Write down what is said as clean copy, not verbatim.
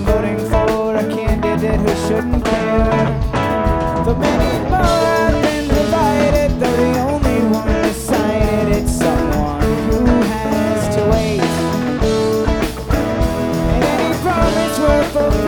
voting for a candidate who shouldn't care. The many more have been divided, though the only one decided it's someone who has to wait. And any promise we're fulfilling